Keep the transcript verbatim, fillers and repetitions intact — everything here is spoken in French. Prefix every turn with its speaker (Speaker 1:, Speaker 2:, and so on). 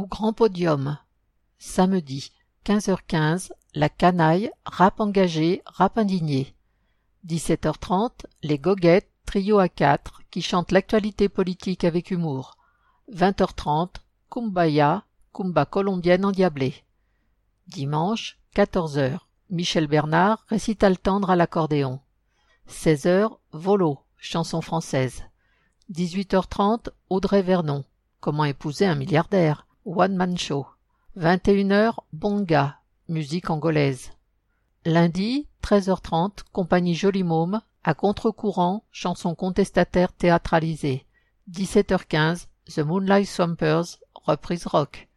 Speaker 1: Au Grand Podium. Samedi, quinze heures quinze, La Canaille, rap engagé, rap indigné. dix-sept heures trente, Les Goguettes, trio à quatre, qui chantent l'actualité politique avec humour. vingt heures trente, Kumbaya, Kumba colombienne endiablée. Dimanche, quatorze heures, Michel Bernard, récital tendre à l'accordéon. seize heures, Volo, chanson française. dix-huit heures trente, Audrey Vernon, Comment épouser un milliardaire, One Man Show. vingt et une heures, Bonga, musique angolaise. Lundi, treize heures trente, Compagnie Joli Môme, à contre-courant, chanson contestataire théâtralisée. dix-sept heures quinze, The Moonlight Swampers, reprise rock.